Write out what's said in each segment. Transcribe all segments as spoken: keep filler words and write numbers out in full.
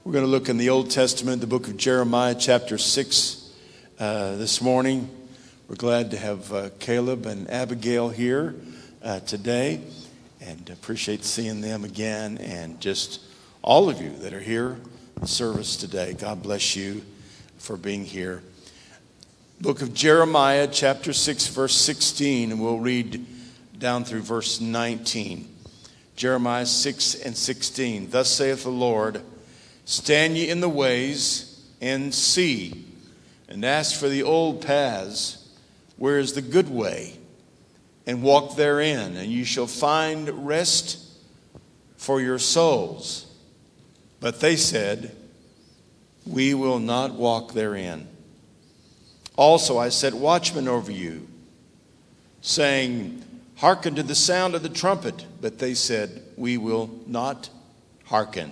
We're going to look in the Old Testament, the book of Jeremiah, chapter six, uh, this morning. We're glad to have uh, Caleb and Abigail here uh, today, and appreciate seeing them again, and just all of you that are here in the service today. God bless you for being here. Book of Jeremiah, chapter six, verse sixteen, and we'll read down through verse nineteen. Jeremiah six and sixteen. Thus saith the Lord, stand ye in the ways and see, and ask for the old paths, where is the good way, and walk therein, and you shall find rest for your souls. But they said, we will not walk therein. Also I set watchmen over you, saying, hearken to the sound of the trumpet. But they said, we will not hearken.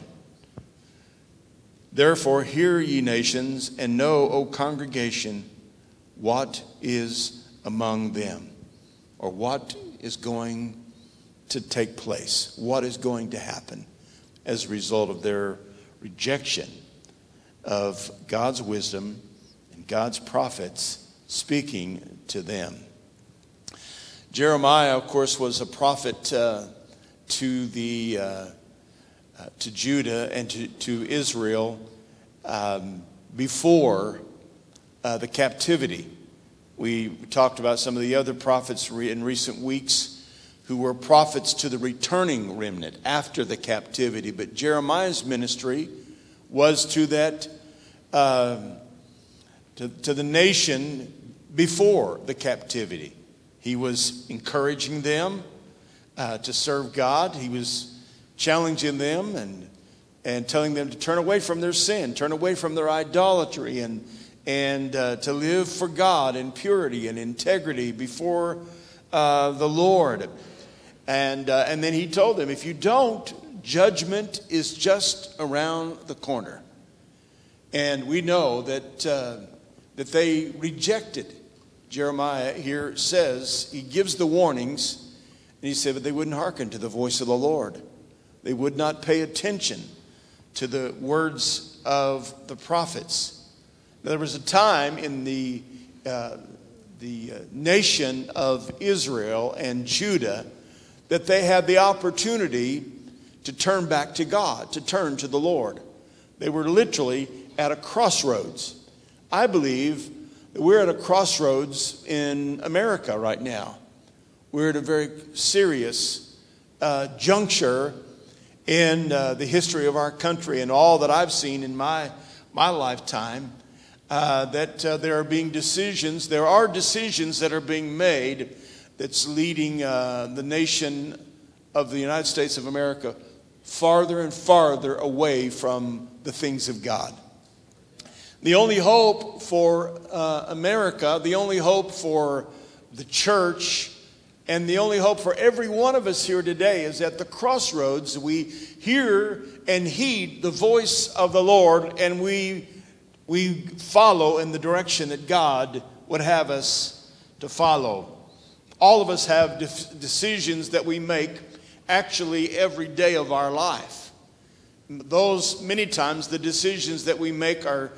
Therefore hear ye nations, and know, O congregation, what is among them, or what is going to take place, what is going to happen as a result of their rejection of God's wisdom and God's prophets speaking to them. Jeremiah, of course, was a prophet uh, to the uh, uh, to Judah and to, to Israel um, before uh, the captivity. We talked about some of the other prophets re- in recent weeks who were prophets to the returning remnant after the captivity. But Jeremiah's ministry was to that uh, to, to the nation before the captivity. He was encouraging them uh, to serve God. He was challenging them and and telling them to turn away from their sin, turn away from their idolatry, and and uh, to live for God in purity and integrity before uh, the Lord. And uh, and then he told them, if you don't, judgment is just around the corner. And we know that uh, that they rejected. Jeremiah here says, he gives the warnings, and he said, but they wouldn't hearken to the voice of the Lord. They would not pay attention to the words of the prophets. Now, there was a time in the uh, the uh, nation of Israel and Judah that they had the opportunity to turn back to God, to turn to the Lord. They were literally at a crossroads. I believe that we're at a crossroads in America right now. We're at a very serious uh, juncture in uh, the history of our country, and all that I've seen in my my lifetime, uh, that uh, there are being decisions, there are decisions that are being made that's leading uh, the nation of the United States of America farther and farther away from the things of God. The only hope for uh, America, the only hope for the church, and the only hope for every one of us here today is at the crossroads we hear and heed the voice of the Lord, and we we follow in the direction that God would have us to follow. All of us have de- decisions that we make actually every day of our life. Those, many times, the decisions that we make are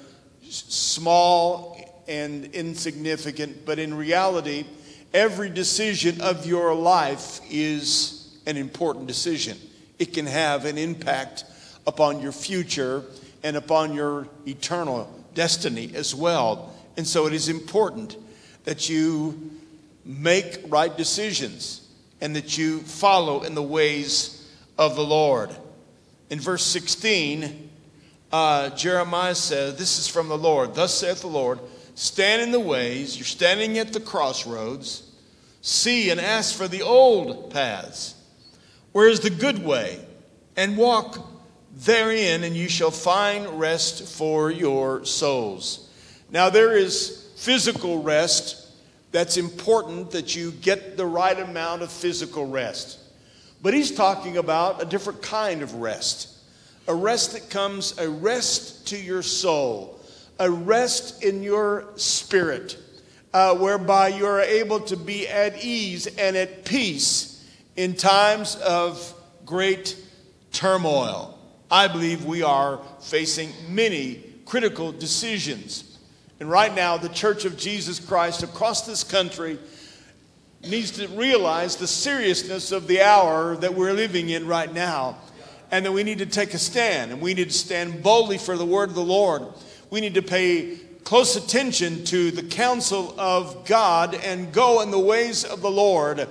small and insignificant, but in reality, every decision of your life is an important decision. It can have an impact upon your future and upon your eternal destiny as well. And so it is important that you make right decisions and that you follow in the ways of the Lord. In verse sixteen, uh, Jeremiah says, this is from the Lord. Thus saith the Lord, stand in the ways. You're standing at the crossroads. See and ask for the old paths. Where is the good way? And walk therein, and you shall find rest for your souls. Now, there is physical rest. That's important that you get the right amount of physical rest. But he's talking about a different kind of rest. A rest that comes, a rest to your soul. A rest in your spirit. Uh, whereby you are able to be at ease and at peace in times of great turmoil. I believe we are facing many critical decisions. And right now, the Church of Jesus Christ across this country needs to realize the seriousness of the hour that we're living in right now, and that we need to take a stand, and we need to stand boldly for the word of the Lord. We need to pay close attention to the counsel of God and go in the ways of the Lord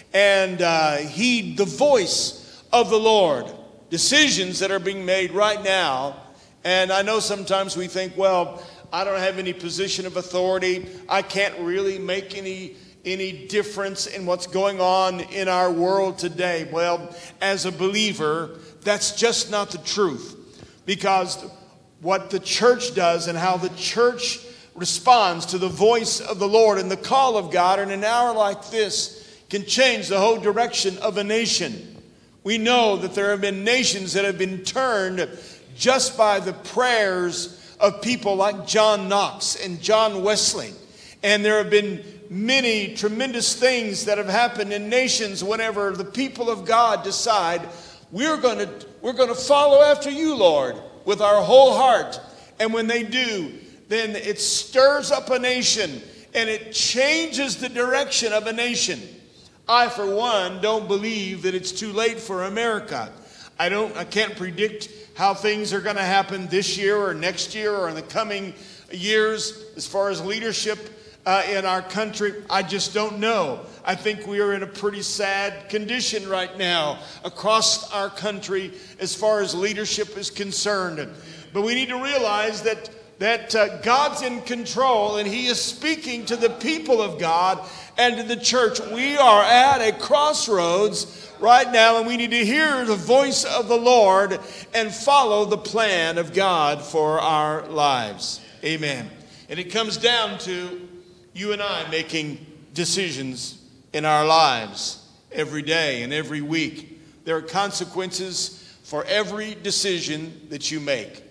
and uh, heed the voice of the Lord. Decisions that are being made right now, and I know sometimes we think, well, I don't have any position of authority. I can't really make any any difference in what's going on in our world today. Well, as a believer, that's just not the truth. Because what the church does and how the church responds to the voice of the Lord and the call of God in an hour like this can change the whole direction of a nation. We know that there have been nations that have been turned just by the prayers of people like John Knox and John Wesley. And there have been many tremendous things that have happened in nations whenever the people of God decide, we're going to we're going to follow after you, Lord, with our whole heart. And when they do, then it stirs up a nation and it changes the direction of a nation. I, for one, don't believe that it's too late for America. I don't I can't predict how things are going to happen this year or next year or in the coming years as far as leadership Uh, in our country. I just don't know. I think we are in a pretty sad condition right now across our country as far as leadership is concerned. But we need to realize that that uh, God's in control and He is speaking to the people of God and to the church. We are at a crossroads right now, and we need to hear the voice of the Lord and follow the plan of God for our lives. Amen. And it comes down to you and I making decisions in our lives every day and every week. There are consequences for every decision that you make.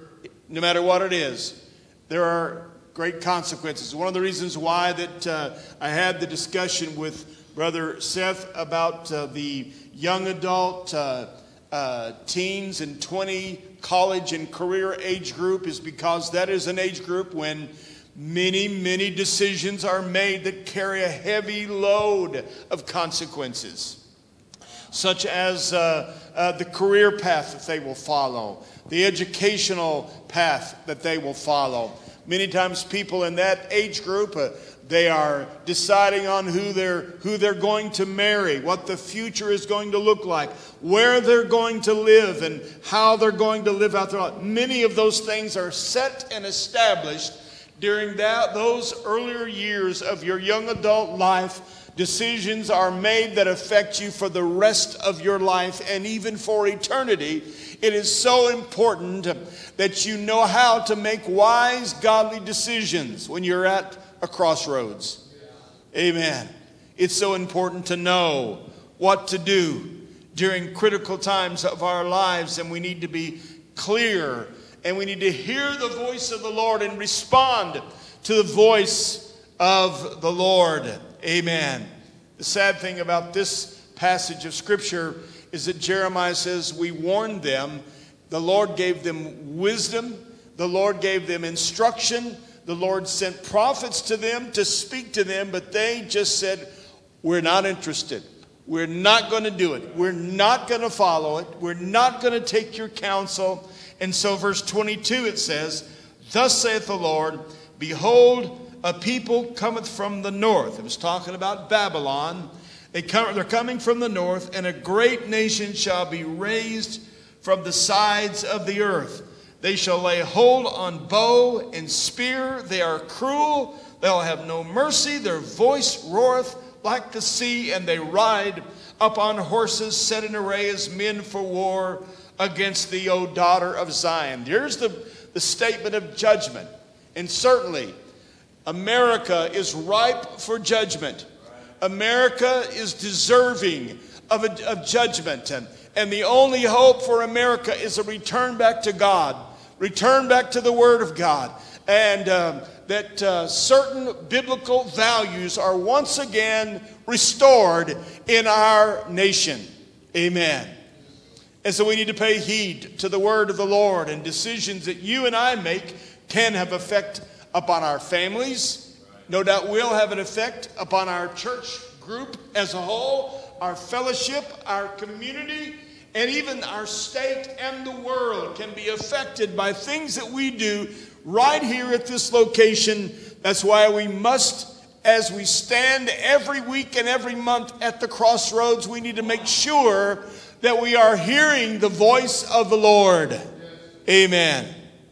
No matter what it is, there are great consequences. One of the reasons why that uh, I had the discussion with Brother Seth about uh, the young adult uh, uh, teens and twenty college and career age group is because that is an age group when Many, many decisions are made that carry a heavy load of consequences, such as uh, uh, the career path that they will follow, the educational path that they will follow. Many times people in that age group, uh, they are deciding on who they're, who they're going to marry, what the future is going to look like, where they're going to live, and how they're going to live out their life. Many of those things are set and established during that, those earlier years of your young adult life. Decisions are made that affect you for the rest of your life and even for eternity. It is so important that you know how to make wise, godly decisions when you're at a crossroads. Amen. It's so important to know what to do during critical times of our lives, and we need to be clear. And we need to hear the voice of the Lord and respond to the voice of the Lord. Amen. The sad thing about this passage of Scripture is that Jeremiah says, we warned them. The Lord gave them wisdom. The Lord gave them instruction. The Lord sent prophets to them to speak to them, but they just said, we're not interested. We're not going to do it. We're not going to follow it. We're not going to take your counsel. And so verse twenty-two, it says, thus saith the Lord, behold, a people cometh from the north. It was talking about Babylon. They come, they're coming from the north, and a great nation shall be raised from the sides of the earth. They shall lay hold on bow and spear. They are cruel. They'll have no mercy. Their voice roareth like the sea, and they ride upon horses set in array as men for war against thee, O daughter of Zion. Here's the, the statement of judgment. And certainly, America is ripe for judgment. America is deserving of, a, of judgment. And, and the only hope for America is a return back to God. Return back to the Word of God. And um, that uh, certain biblical values are once again restored in our nation. Amen. And so we need to pay heed to the word of the Lord, and decisions that you and I make can have effect upon our families. No doubt will have an effect upon our church group as a whole, our fellowship, our community, and even our state and the world can be affected by things that we do right here at this location. That's why we must, as we stand every week and every month at the crossroads, we need to make sure that we are hearing the voice of the Lord. Amen.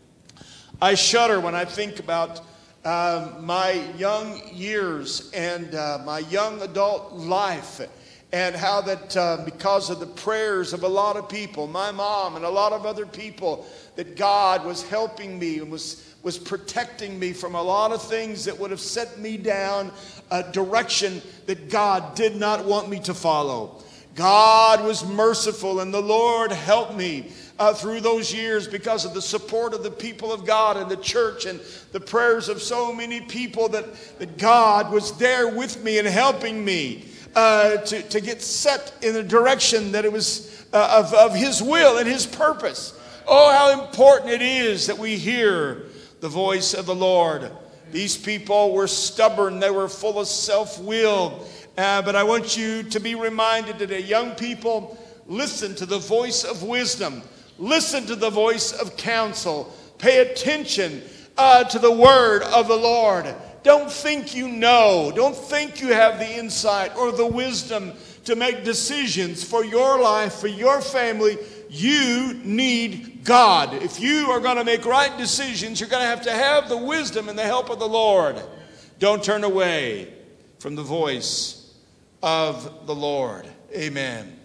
I shudder when I think about uh, my young years and uh, my young adult life, and how that uh, because of the prayers of a lot of people, my mom and a lot of other people, that God was helping me and was, was protecting me from a lot of things that would have set me down a direction that God did not want me to follow. God was merciful, and the Lord helped me uh, through those years because of the support of the people of God and the church and the prayers of so many people, that, that God was there with me and helping me uh, to, to get set in a direction that it was uh, of, of His will and His purpose. Oh, how important it is that we hear the voice of the Lord. These people were stubborn. They were full of self-will. Uh, but I want you to be reminded today, young people, listen to the voice of wisdom. Listen to the voice of counsel. Pay attention uh, to the word of the Lord. Don't think you know. Don't think you have the insight or the wisdom to make decisions for your life, for your family. You need God. If you are going to make right decisions, you're going to have to have the wisdom and the help of the Lord. Don't turn away from the voice of the Lord. Amen.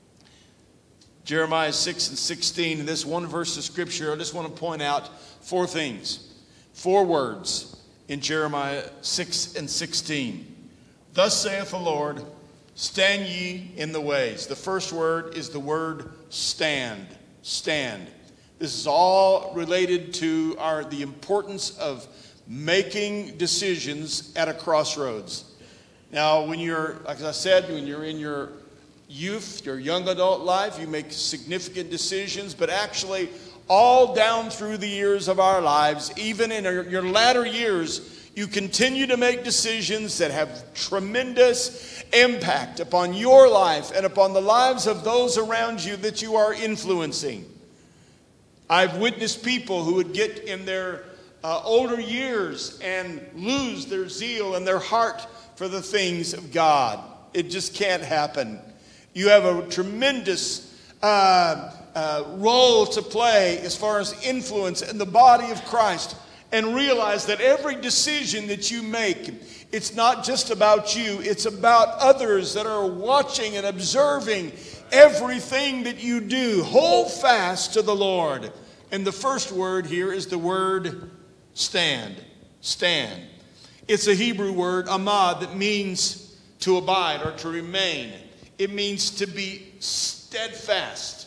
Jeremiah six and sixteen, in this one verse of Scripture, I just want to point out four things. Four words in Jeremiah six and sixteen. Thus saith the Lord, stand ye in the ways. The first word is the word stand. Stand. This is all related to our the importance of making decisions at a crossroads. Now, when you're, like I said, when you're in your youth, your young adult life, you make significant decisions, but actually all down through the years of our lives, even in your, your latter years, you continue to make decisions that have tremendous impact upon your life and upon the lives of those around you that you are influencing. I've witnessed people who would get in their uh, older years and lose their zeal and their heart for the things of God. It just can't happen. You have a tremendous uh, uh, role to play as far as influence in the body of Christ, and realize that every decision that you make, it's not just about you, it's about others that are watching and observing everything that you do. Hold fast to the Lord. And the first word here is the word stand. Stand. It's a Hebrew word, amad, that means to abide or to remain. It means to be steadfast,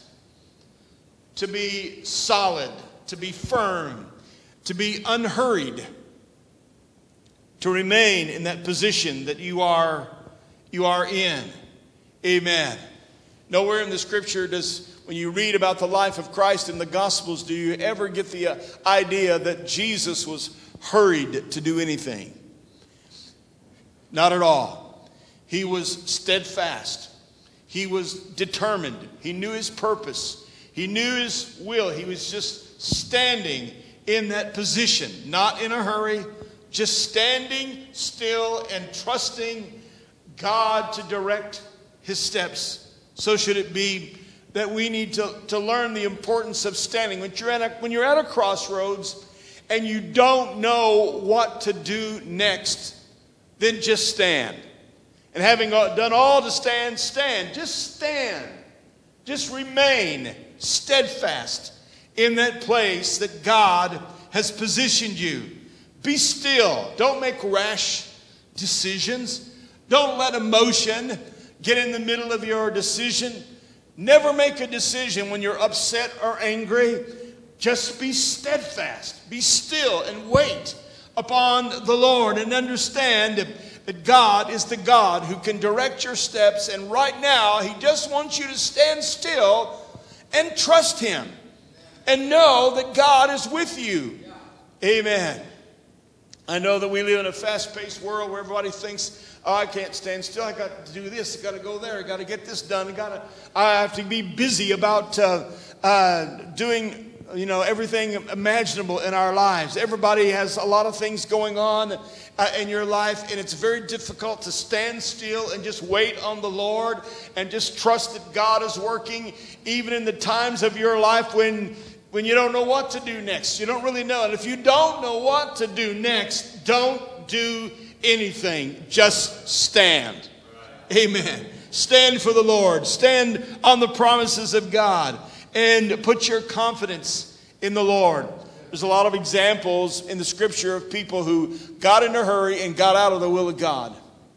to be solid, to be firm, to be unhurried, to remain in that position that you are, you are in. Amen. Nowhere in the Scripture does, when you read about the life of Christ in the Gospels, do you ever get the uh, idea that Jesus was hurried to do anything. Not at all. He was steadfast. He was determined. He knew his purpose. He knew his will. He was just standing in that position, not in a hurry, just standing still and trusting God to direct his steps. So should it be that we need to, to learn the importance of standing. When you're, at a, when you're at a crossroads and you don't know what to do next, then just stand. And having done all to stand, stand. Just stand. Just remain steadfast in that place that God has positioned you. Be still. Don't make rash decisions. Don't let emotion get in the middle of your decision. Never make a decision when you're upset or angry. Just be steadfast. Be still and wait upon the Lord and understand that God is the God who can direct your steps. And right now, he just wants you to stand still and trust him and know that God is with you. Amen. I know that we live in a fast-paced world where everybody thinks, oh, I can't stand still. I got to do this. I got to go there. I got to get this done. I got to. I have to be busy about uh, uh, doing, you know, everything imaginable in our lives. Everybody has a lot of things going on uh, in your life, and it's very difficult to stand still and just wait on the Lord and just trust that God is working, even in the times of your life when. When you don't know what to do next. You don't really know. And if you don't know what to do next, don't do anything. Just stand. Amen. Stand for the Lord. Stand on the promises of God. And put your confidence in the Lord. There's a lot of examples in the scripture of people who got in a hurry and got out of the will of God.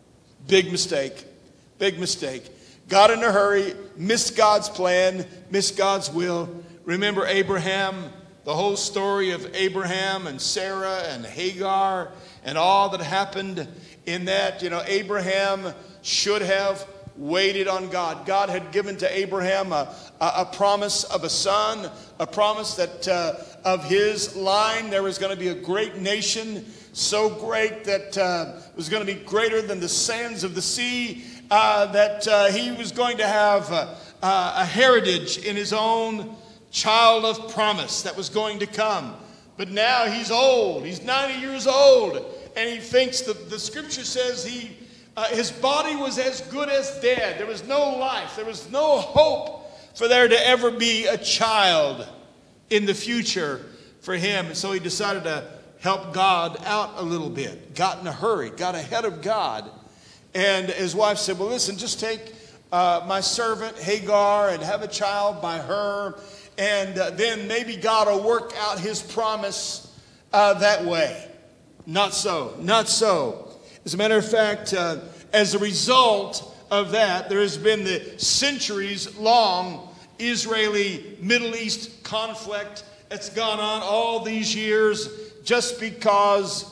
Big mistake. Big mistake. Got in a hurry, missed God's plan, missed God's will. Remember Abraham, the whole story of Abraham and Sarah and Hagar and all that happened in that. You know, Abraham should have waited on God. God had given to Abraham a, a, a promise of a son, a promise that uh, of his line there was going to be a great nation, so great that uh, was going to be greater than the sands of the sea, uh, that uh, he was going to have uh, uh, a heritage in his own child of promise that was going to come. But now he's old. He's ninety years old. And he thinks that the scripture says he, uh, his body was as good as dead. There was no life. There was no hope for there to ever be a child in the future for him. And so he decided to help God out a little bit. Got in a hurry. Got ahead of God. And his wife said, well, listen, just take uh, my servant Hagar and have a child by her. And uh, then maybe God will work out his promise uh, that way. Not so. Not so. As a matter of fact, uh, as a result of that, there has been the centuries-long Israeli Middle East conflict that's gone on all these years just because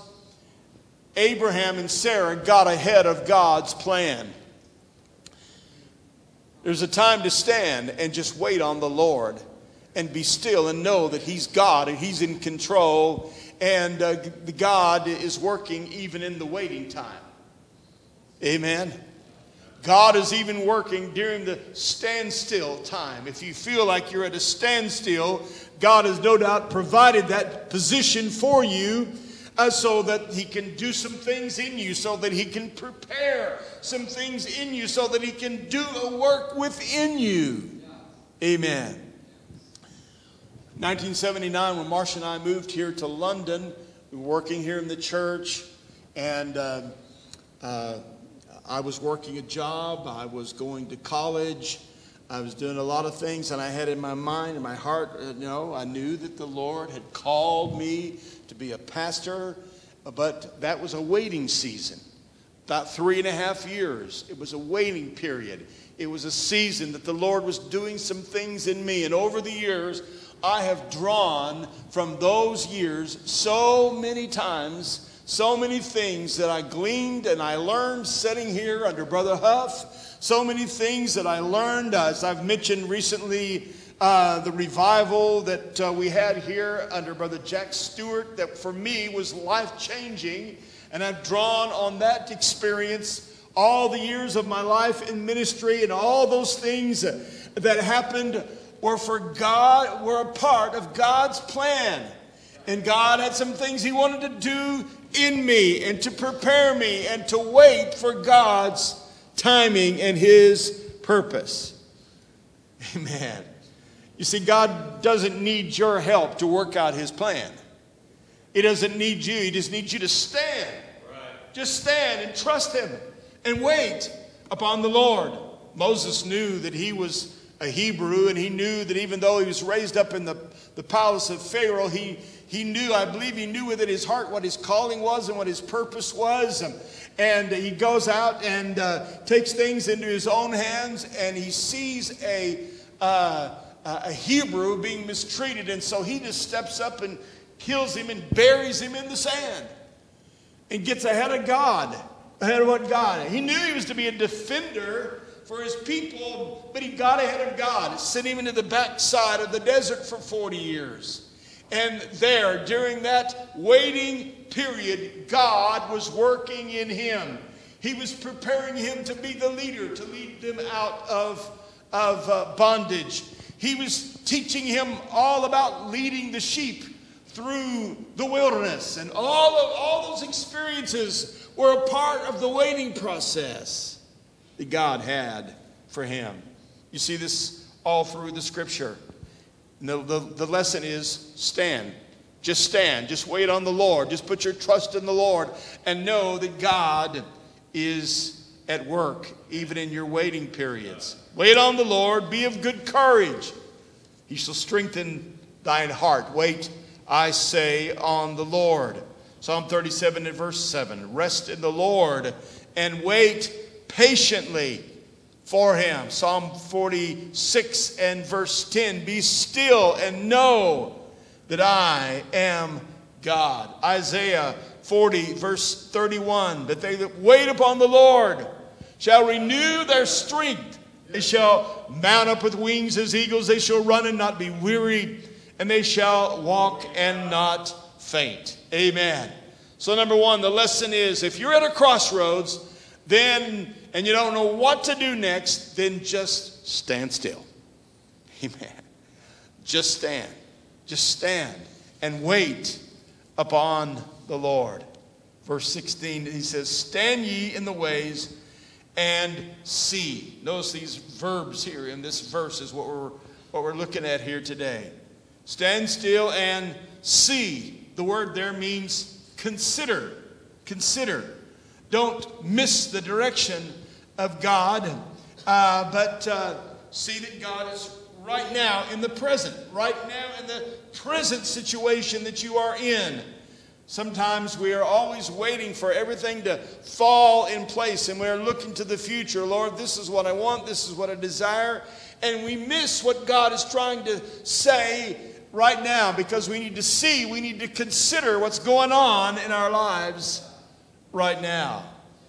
Abraham and Sarah got ahead of God's plan. There's a time to stand and just wait on the Lord. And be still and know that he's God and he's in control. And uh, God is working even in the waiting time. Amen. God is even working during the standstill time. If you feel like you're at a standstill, God has no doubt provided that position for you uh, so that he can do some things in you, so that he can prepare some things in you, so that he can do a work within you. Amen. nineteen seventy-nine, when Marcia and I moved here to London, we were working here in the church, and uh, uh, I was working a job, I was going to college, I was doing a lot of things, and I had in my mind and my heart, uh, you know, I knew that the Lord had called me to be a pastor, but that was a waiting season. About three and a half years, it was a waiting period. It was a season that the Lord was doing some things in me, and over the years, I have drawn from those years so many times, so many things that I gleaned and I learned sitting here under Brother Huff. So many things that I learned, uh, as I've mentioned recently, uh, the revival that uh, we had here under Brother Jack Stewart, that for me was life-changing. And I've drawn on that experience all the years of my life in ministry, and all those things that happened were for God, were a part of God's plan. And God had some things he wanted to do in me and to prepare me and to wait for God's timing and his purpose. Amen. You see, God doesn't need your help to work out his plan. He doesn't need you. He just needs you to stand. Right. Just stand and trust him and wait upon the Lord. Moses knew that he was a Hebrew, and he knew that even though he was raised up in the, the palace of Pharaoh, he, he knew, I believe he knew within his heart what his calling was and what his purpose was. And, and he goes out and uh, takes things into his own hands, and he sees a, uh, a Hebrew being mistreated. And so he just steps up and kills him and buries him in the sand and gets ahead of God, ahead of what God. He knew he was to be a defender for his people, but he got ahead of God. It sent him into the backside of the desert for forty years. And there, during that waiting period, God was working in him. He was preparing him to be the leader, to lead them out of, of uh, bondage. He was teaching him all about leading the sheep through the wilderness. And all of all those experiences were a part of the waiting process that God had for him. You see this all through the scripture. The, the, the lesson is stand. Just stand. Just wait on the Lord. Just put your trust in the Lord and know that God is at work even in your waiting periods. Wait on the Lord. Be of good courage. He shall strengthen thine heart. Wait, I say, on the Lord. Psalm thirty-seven and verse seven. Rest in the Lord and wait patiently for him. Psalm forty-six and verse ten. Be still and know that I am God. Isaiah forty verse thirty-one. But they that wait upon the Lord shall renew their strength. They shall mount up with wings as eagles. They shall run and not be weary. And they shall walk and not faint. Amen. So number one, the lesson is, if you're at a crossroads, then, and you don't know what to do next, then just stand still. Amen. Just stand. Just stand and wait upon the Lord. Verse sixteen, he says, stand ye in the ways and see. Notice these verbs here in this verse is what we're, what we're looking at here today. Stand still and see. The word there means consider. Consider. Don't miss the direction of God, uh, but uh, see that God is right now in the present, right now in the present situation that you are in. Sometimes we are always waiting for everything to fall in place, and we're looking to the future. Lord, this is what I want, this is what I desire, and we miss what God is trying to say right now, because we need to see, we need to consider what's going on in our lives right now.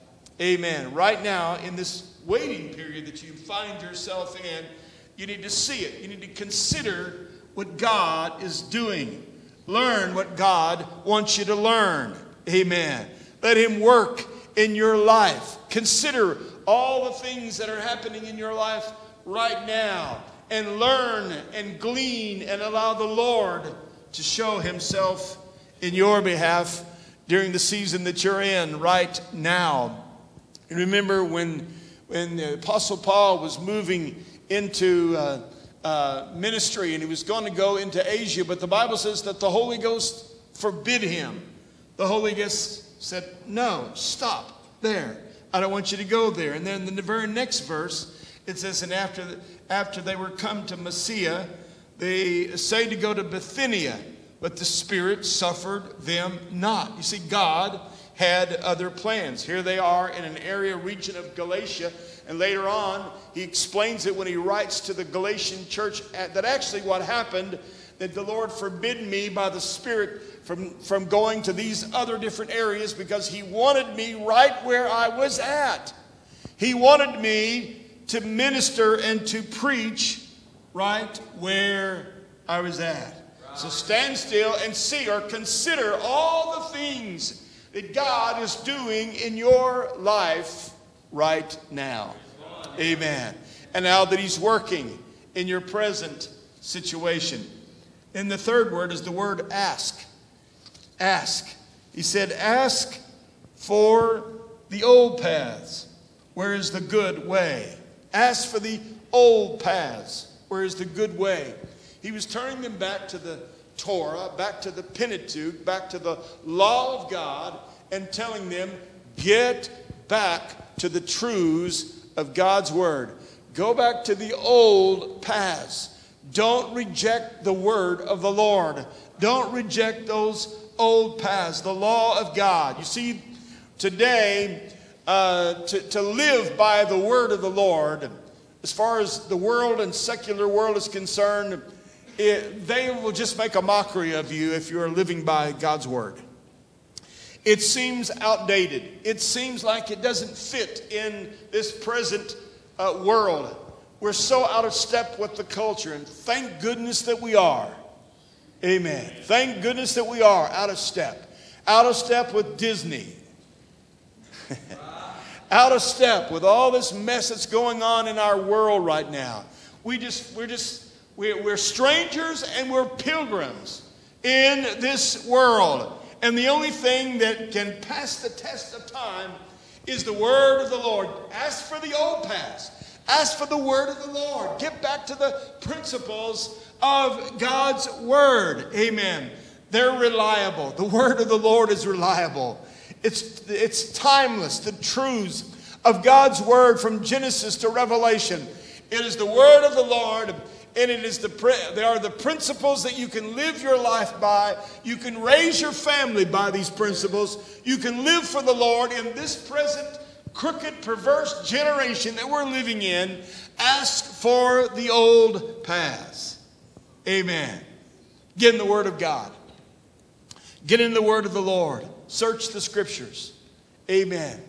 Amen. Right now, in this waiting period that you find yourself in, you need to see it. You need to consider what God is doing. Learn what God wants you to learn. Amen. Let him work in your life. Consider all the things that are happening in your life right now, and learn and glean and allow the Lord to show himself in your behalf during the season that you're in right now. And remember when, when the Apostle Paul was moving into uh, uh, ministry, and he was going to go into Asia, but the Bible says that the Holy Ghost forbid him. The Holy Ghost said, no, stop there. I don't want you to go there. And then in the very next verse, it says, and after, the, after they were come to Mysia, they say to go to Bithynia, but the Spirit suffered them not. You see, God had other plans. Here they are in an area, region of Galatia, and later on, he explains it when he writes to the Galatian church that actually what happened, that the Lord forbid me by the Spirit from, from going to these other different areas, because he wanted me right where I was at. He wanted me to minister and to preach right where I was at. So stand still and see, or consider all the things that God is doing in your life right now. Amen. And now that he's working in your present situation. And the third word is the word ask. Ask. He said, ask for the old paths. Where is the good way? Ask for the old paths. Where is the good way? He was turning them back to the Torah, back to the Pentateuch, back to the law of God, and telling them, get back to the truths of God's word. Go back to the old paths. Don't reject the word of the Lord. Don't reject those old paths, the law of God. You see, today, uh, to, to live by the word of the Lord, as far as the world and secular world is concerned, it, they will just make a mockery of you if you're living by God's word. It seems outdated. It seems like it doesn't fit in this present uh, world. We're so out of step with the culture, and thank goodness that we are. Amen. Thank goodness that we are out of step. Out of step with Disney. Out of step with all this mess that's going on in our world right now. We just, we're just, we're, we're strangers and we're pilgrims in this world. And the only thing that can pass the test of time is the word of the Lord. Ask for the old past. Ask for the word of the Lord. Get back to the principles of God's word. Amen. They're reliable. The word of the Lord is reliable. It's, it's timeless. The truths of God's word from Genesis to Revelation. It is the word of the Lord, and it is the they are the principles that you can live your life by. You can raise your family by these principles. You can live for the Lord in this present crooked, perverse generation that we're living in. Ask for the old paths. Amen. Get in the word of God. Get in the word of the Lord. Search the scriptures. Amen.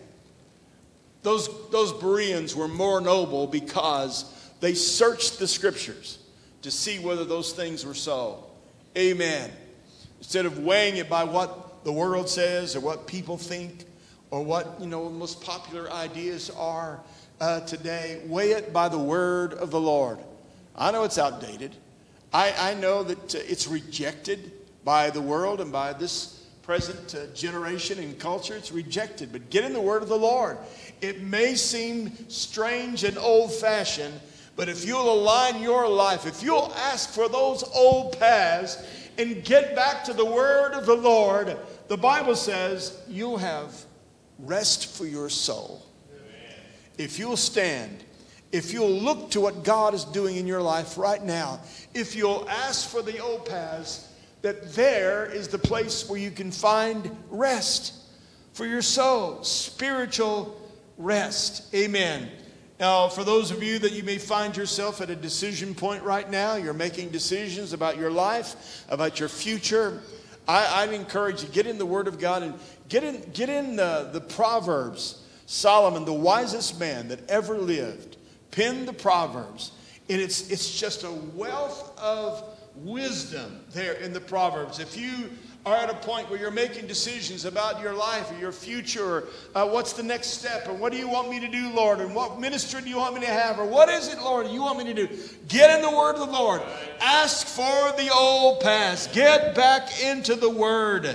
Those, those Bereans were more noble because they searched the scriptures to see whether those things were so. Amen. Instead of weighing it by what the world says or what people think or what, you know, most popular ideas are uh, today, weigh it by the word of the Lord. I know it's outdated. I, I know that uh, it's rejected by the world and by this present uh, generation and culture. It's rejected. But get in the word of the Lord. It may seem strange and old-fashioned, but if you'll align your life, if you'll ask for those old paths and get back to the word of the Lord, the Bible says you'll have rest for your soul. Amen. If you'll stand, if you'll look to what God is doing in your life right now, if you'll ask for the old paths, that there is the place where you can find rest for your soul, spiritual rest. Amen. Now, for those of you that you may find yourself at a decision point right now, you're making decisions about your life, about your future, I, I'd encourage you, get in the Word of God and get in, get in the, the Proverbs. Solomon, the wisest man that ever lived, penned the Proverbs. And it's, it's just a wealth of wisdom there in the Proverbs. If you are at a point where you're making decisions about your life or your future, or uh, what's the next step, or what do you want me to do, Lord, and what ministry do you want me to have, or what is it, Lord, you want me to do? Get in the word of the Lord. Ask for the old past. Get back into the word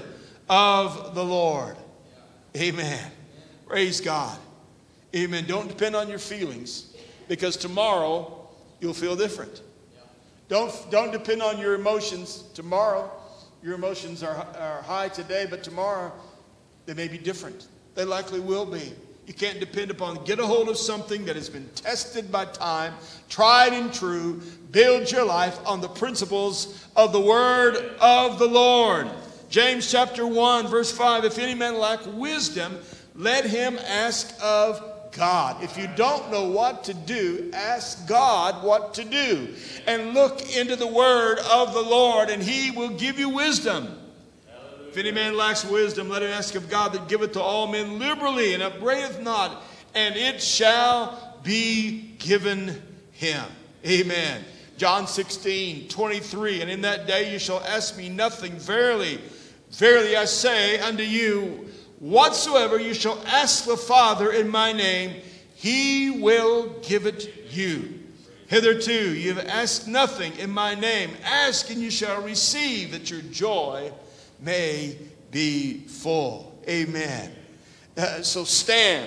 of the Lord. Amen. Praise God. Amen. Don't depend on your feelings, because tomorrow you'll feel different. Don't, don't depend on your emotions tomorrow. Your emotions are, are high today, but tomorrow they may be different. They likely will be. You can't depend upon, get a hold of something that has been tested by time, tried and true. Build your life on the principles of the word of the Lord. James chapter one, verse five, if any man lack wisdom, let him ask of God. If you don't know what to do, ask God what to do. And look into the word of the Lord, and he will give you wisdom. Hallelujah. If any man lacks wisdom, let him ask of God that giveth to all men liberally and upbraideth not, and it shall be given him. Amen. John sixteen, twenty-three, and in that day you shall ask me nothing. Verily, verily I say unto you, whatsoever you shall ask the Father in my name, he will give it you. Hitherto you have asked nothing in my name. Ask and you shall receive, that your joy may be full. Amen. Uh, so stand,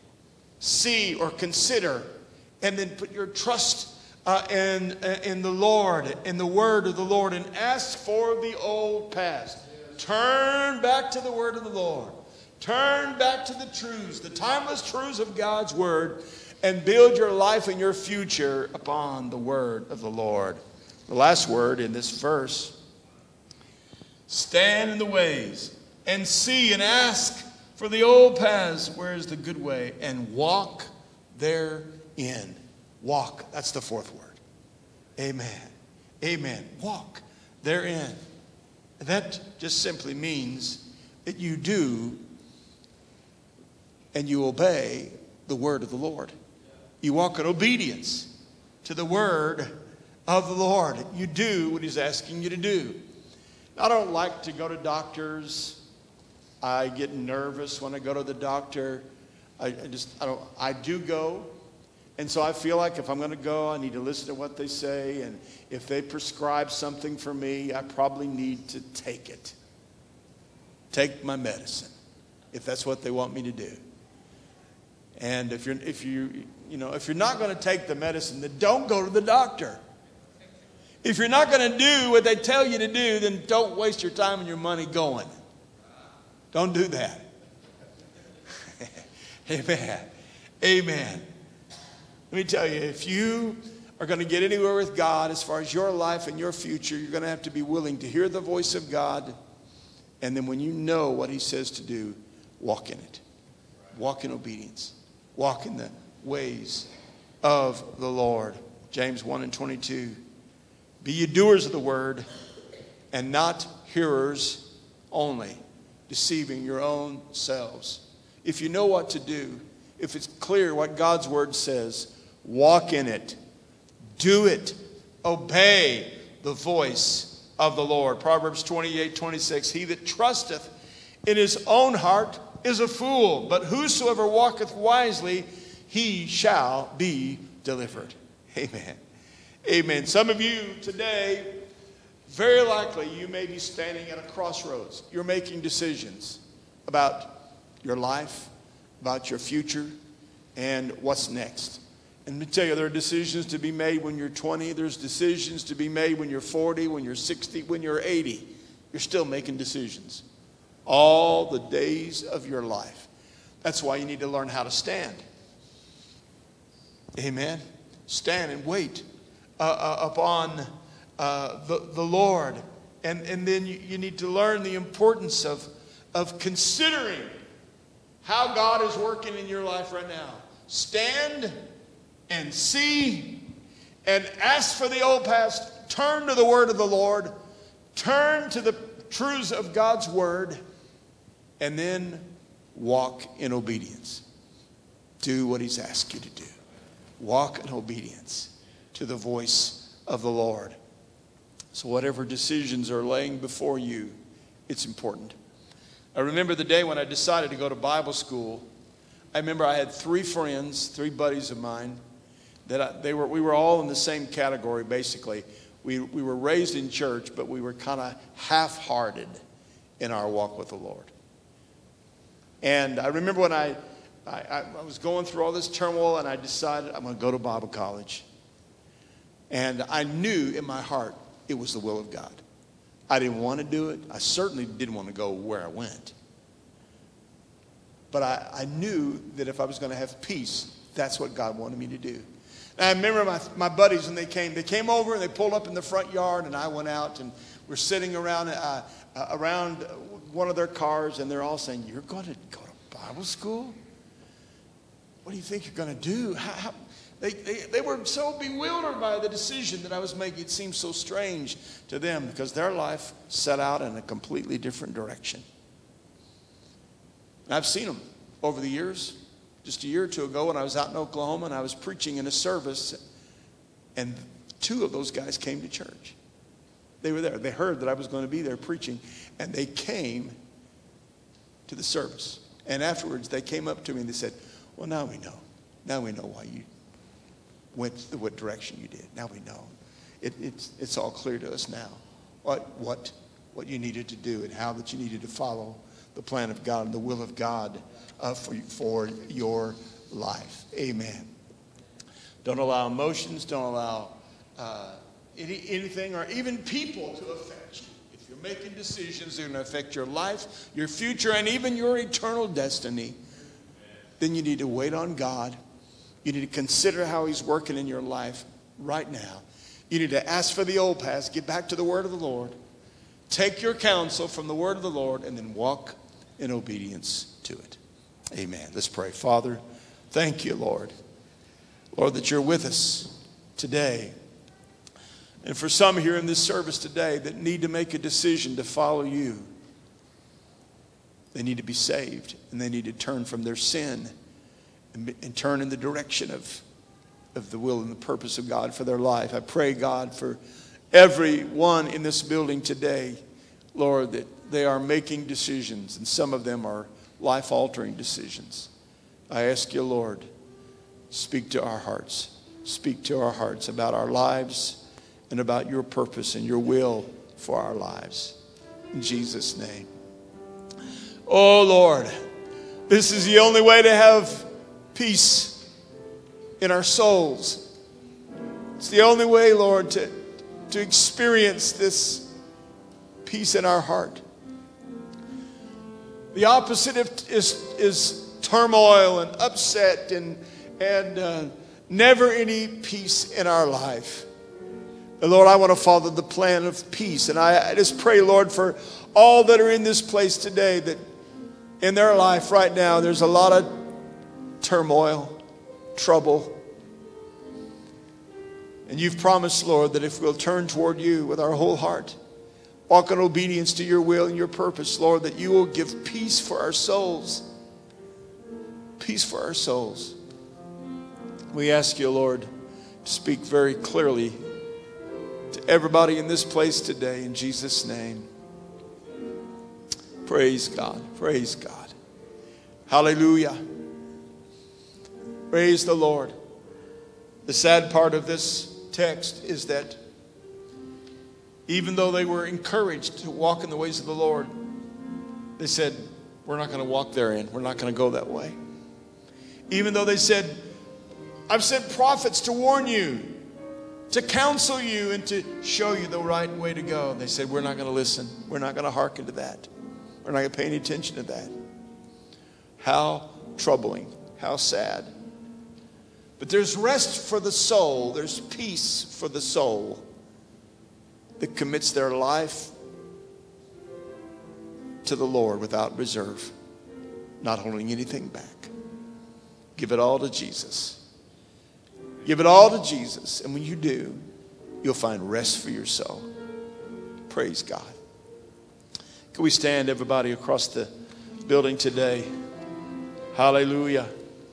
see or consider, and then put your trust uh, in, uh, in the Lord, in the word of the Lord, and ask for the old past. Turn back to the word of the Lord. Turn back to the truths, the timeless truths of God's word, and build your life and your future upon the word of the Lord. The last word in this verse, stand in the ways and see and ask for the old paths, where is the good way, and walk therein. Walk, that's the fourth word. Amen. Amen. Walk therein. That just simply means that you do and you obey the word of the Lord. You walk in obedience to the word of the Lord. You do what he's asking you to do. I don't like to go to doctors. I get nervous when I go to the doctor. I, I just, I don't, I do go. And so I feel like if I'm going to go, I need to listen to what they say. And if they prescribe something for me, I probably need to take it. Take my medicine, if that's what they want me to do. And if you're, if you, you know, if you're not going to take the medicine, then don't go to the doctor. If you're not going to do what they tell you to do, then don't waste your time and your money going. Don't do that. Amen. Amen. Let me tell you, if you are going to get anywhere with God as far as your life and your future, you're going to have to be willing to hear the voice of God. And then when you know what he says to do, walk in it. Walk in obedience. Walk in the ways of the Lord. James one and twenty-two. Be ye doers of the word and not hearers only, deceiving your own selves. If you know what to do, if it's clear what God's word says, walk in it. Do it. Obey the voice of the Lord. Proverbs twenty-eight, twenty-six. He that trusteth in his own heart is a fool, but whosoever walketh wisely, he shall be delivered. Amen. Amen. Some of you today, very likely you may be standing at a crossroads. You're making decisions about your life, about your future, and what's next. And let me tell you, there are decisions to be made when you're twenty. There's decisions to be made when you're forty, when you're sixty, when you're eighty. You're still making decisions all the days of your life. That's why you need to learn how to stand. Amen. Stand and wait uh, uh, upon uh, the, the Lord. And, and then you, you need to learn the importance of, of considering how God is working in your life right now. Stand and see and ask for the old past. Turn to the word of the Lord. Turn to the truths of God's word. And then walk in obedience. Do what he's asked you to do. Walk in obedience to the voice of the Lord. So whatever decisions are laying before you, it's important. I remember the day when I decided to go to Bible school. I remember I had three friends, three buddies of mine, that I, they were we were all in the same category basically. We we were raised in church, but we were kind of half-hearted in our walk with the Lord. And I remember when I, I I was going through all this turmoil, and I decided I'm going to go to Bible college. And I knew in my heart it was the will of God. I didn't want to do it. I certainly didn't want to go where I went. But I, I knew that if I was going to have peace, that's what God wanted me to do. And I remember my, my buddies when they came. They came over and they pulled up in the front yard, and I went out, and we're sitting around uh, uh, around one of their cars, and they're all saying, "You're going to go to Bible school? What do you think you're going to do?" How, how, They, they, they were so bewildered by the decision that I was making. It seemed so strange to them because their life set out in a completely different direction. And I've seen them over the years. Just a year or two ago when I was out in Oklahoma and I was preaching in a service, and two of those guys came to church. They were there. They heard that I was going to be there preaching, and they came to the service. And afterwards they came up to me and they said, "Well, now we know. Now we know why you went the what direction you did. Now we know. It, it's it's all clear to us now what what what you needed to do and how that you needed to follow the plan of God and the will of God uh, for for your life." Amen. Don't allow emotions. Don't allow uh, any, anything or even people to affect you. If you're making decisions that are going to affect your life, your future, and even your eternal destiny, then you need to wait on God. You need to consider how he's working in your life right now. You need to ask for the old past, get back to the word of the Lord, take your counsel from the word of the Lord, and then walk in obedience to it. Amen. Let's pray. Father, thank you, Lord. Lord, that you're with us today. And for some here in this service today that need to make a decision to follow you, they need to be saved, and they need to turn from their sin and, and turn in the direction of of the will and the purpose of God for their life. I pray, God, for everyone in this building today, Lord, that they are making decisions, and some of them are life-altering decisions. I ask you, Lord, speak to our hearts. Speak to our hearts about our lives and about your purpose and your will for our lives. In Jesus' name. Oh, Lord, this is the only way to have peace in our souls. It's the only way, Lord, to, to experience this peace in our heart. The opposite of, is, is turmoil and upset and, and uh, never any peace in our life. And Lord, I want to follow the plan of peace. And I, I just pray, Lord, for all that are in this place today, that in their life right now, there's a lot of turmoil, trouble. And you've promised, Lord, that if we'll turn toward you with our whole heart, walk in obedience to your will and your purpose, Lord, that you will give peace for our souls. Peace for our souls. We ask you, Lord, to speak very clearly to everybody in this place today in Jesus' name. Praise God. Praise God. Hallelujah. Praise the Lord. The sad part of this text is that even though they were encouraged to walk in the ways of the Lord, they said, we're not going to walk therein. We're not going to go that way. Even though they said, I've sent prophets to warn you, to counsel you, and to show you the right way to go. And they said, we're not going to listen. We're not going to hearken to that. We're not going to pay any attention to that. How troubling. How sad. But there's rest for the soul. There's peace for the soul that commits their life to the Lord without reserve, not holding anything back. Give it all to Jesus. Give it all to Jesus. And when you do, you'll find rest for your soul. Praise God. Can we stand, everybody, across the building today? Hallelujah.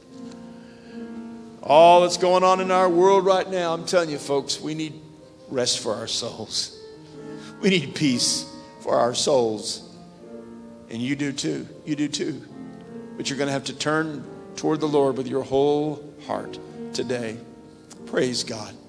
All that's going on in our world right now, I'm telling you, folks, we need rest for our souls. We need peace for our souls. And you do too. You do too. But you're going to have to turn toward the Lord with your whole heart today. Praise God.